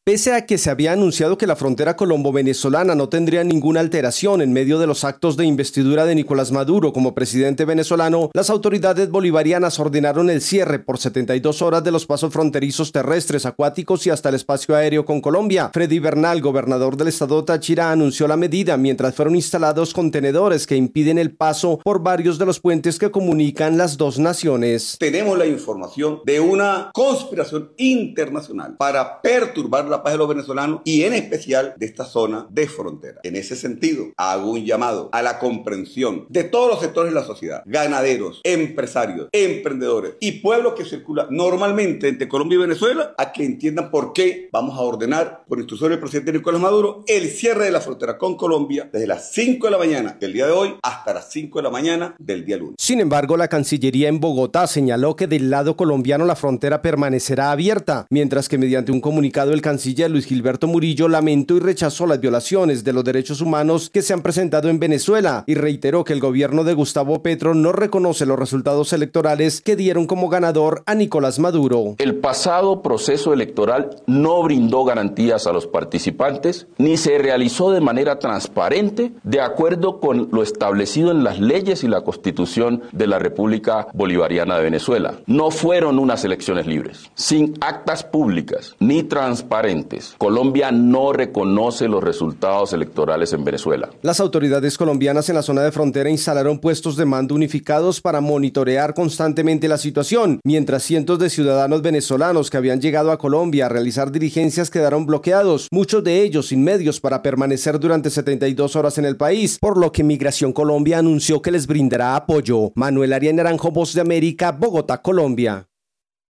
Pese a que se había anunciado que la frontera colombo-venezolana no tendría ninguna alteración en medio de los actos de investidura de Nicolás Maduro como presidente venezolano, las autoridades bolivarianas ordenaron el cierre por 72 horas de los pasos fronterizos terrestres, acuáticos y hasta el espacio aéreo con Colombia. Freddy Bernal, gobernador del estado Táchira, anunció la medida mientras fueron instalados contenedores que impiden el paso por varios de los puentes que comunican las dos naciones. Tenemos la información de una conspiración internacional para perturbar la paz de los venezolanos y en especial de esta zona de frontera. En ese sentido, hago un llamado a la comprensión de todos los sectores de la sociedad, ganaderos, empresarios, emprendedores y pueblos que circulan normalmente entre Colombia y Venezuela, a que entiendan por qué vamos a ordenar, por instrucción del presidente Nicolás Maduro, el cierre de la frontera con Colombia desde las 5 de la mañana del día de hoy hasta las 5 de la mañana del día lunes. Sin embargo, la Cancillería en Bogotá señaló que del lado colombiano la frontera permanecerá abierta, mientras que mediante un comunicado el canciller Luis Gilberto Murillo lamentó y rechazó las violaciones de los derechos humanos que se han presentado en Venezuela y reiteró que el gobierno de Gustavo Petro no reconoce los resultados electorales que dieron como ganador a Nicolás Maduro. El pasado proceso electoral no brindó garantías a los participantes ni se realizó de manera transparente de acuerdo con lo establecido en las leyes y la Constitución de la República Bolivariana de Venezuela. No fueron unas elecciones libres, sin actas públicas ni transparentes. Colombia no reconoce los resultados electorales en Venezuela. Las autoridades colombianas en la zona de frontera instalaron puestos de mando unificados para monitorear constantemente la situación, mientras cientos de ciudadanos venezolanos que habían llegado a Colombia a realizar diligencias quedaron bloqueados, muchos de ellos sin medios para permanecer durante 72 horas en el país, por lo que Migración Colombia anunció que les brindará apoyo. Manuel Arias Naranjo, Voz de América, Bogotá, Colombia.